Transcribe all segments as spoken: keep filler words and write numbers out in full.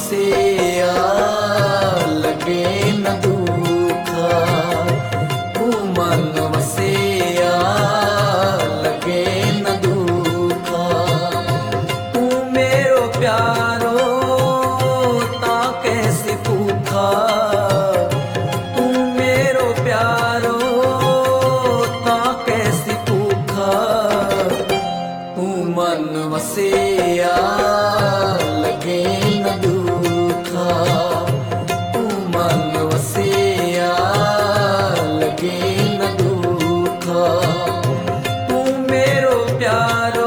वसिया लगे न दुखा, तू मन वसिया लगे न दुखा। तू मेरो प्यारो ता कैसे भूखा, तू मेरो प्यारो ता कैसे भूखा। तू मन वसिया लगे न दुखा, तू मन वसिया लगे न दुखा। तू मेरो प्यारो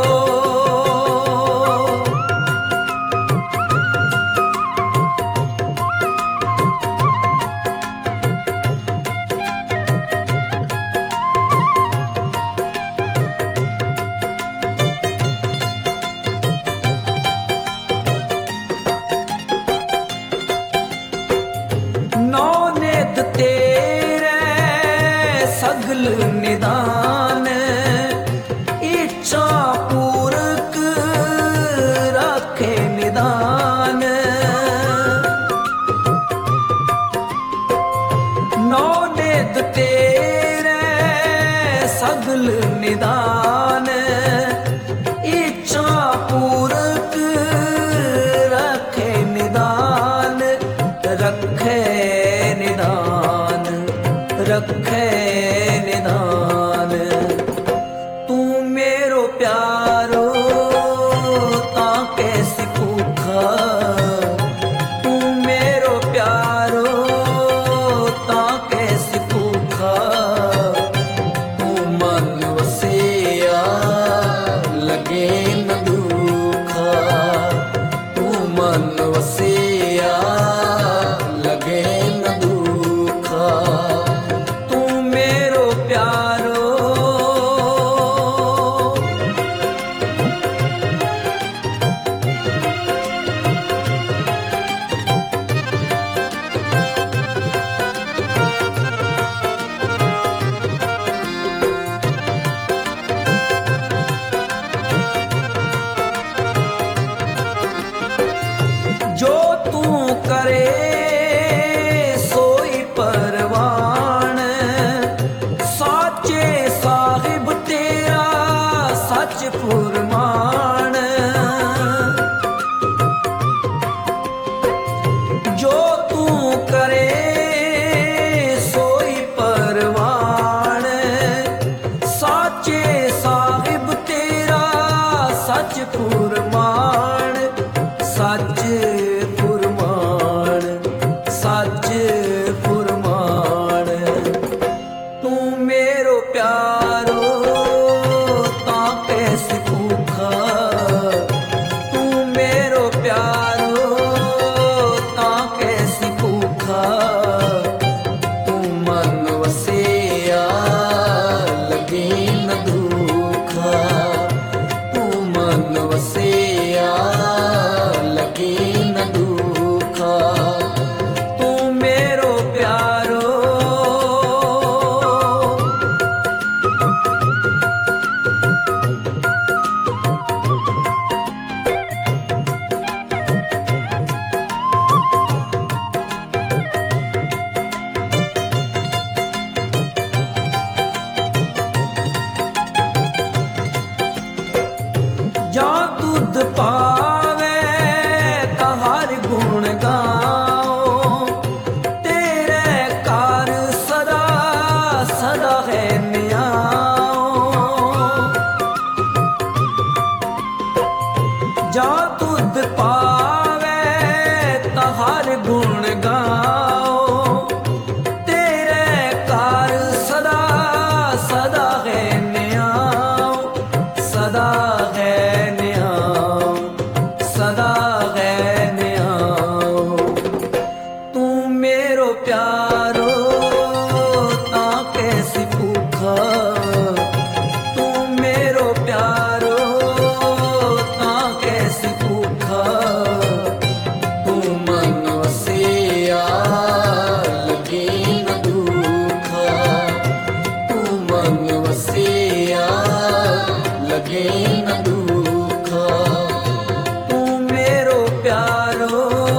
नौनिध तेरे सगल निदान, इच्छा पूरक रखे निदान। नौनिध तेरे सगल निदान, इच्छा पूरक रखे निदान। रखे निदान रखे निदान। तू मेरो प्यारो ता कैसे भूखा, तू मेरो प्यारो ता कैसे भूखा। तू मन वसिया लगे न दुखा, तू मन वसिया लगे न दुखा। तू मेरो प्यारो जो तू करे सोई परवान। साचे साहिब तेरा सच फुरमान। जो तू करे सोई परवान। साचे साहिब तेरा सच फुरमान। सच फुरमान सच फुरमान। तू मेरो प्यारो ता कैसे भूखा, तू मेरो प्यारो ता कैसे भूखा। तू मन वसिया लगे न दुखा, तू मन वसिया लगे न दुखा। तू मेरो प्यारो जा दूध पावे तहार गुण गाओ। तेरे कार सदा सदा है न्याओ। जा दूध पावे तहार गुण गाओ। तेरे कार सदा सदा है न्याओ। सदा है न्याओ सदा है न्याओ। तू मेरो प्यारो ता कैसे भूखा, तू मेरो प्यारो ता कैसे भूखा। तू मन वसिया लगे न दुखा, तू मन वसिया लगे न दुखा। तू मेरो प्यारो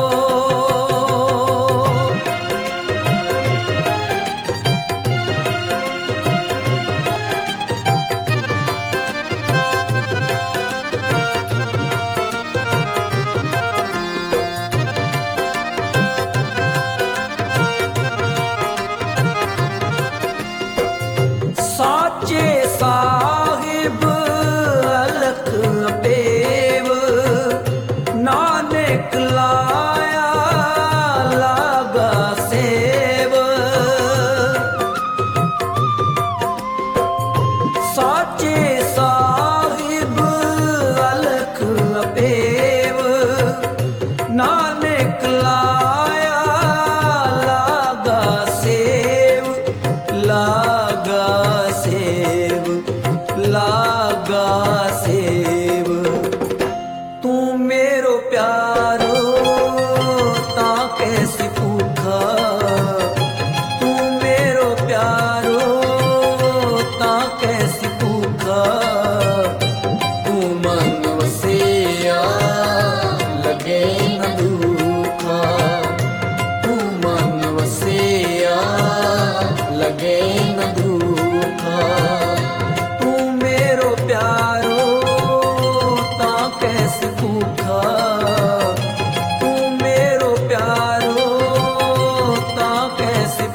सेव। तू मेरो प्यारो ता कैसी भूखा, तू मेरो प्यारो ता कैसी भूखा। तू मन वसिया लगे न दुखा, तू मन वसिया लगे न दुखा। तू मेरो प्यारो ता कैसी भूखा, तू मेरो प्यारो ता कैसी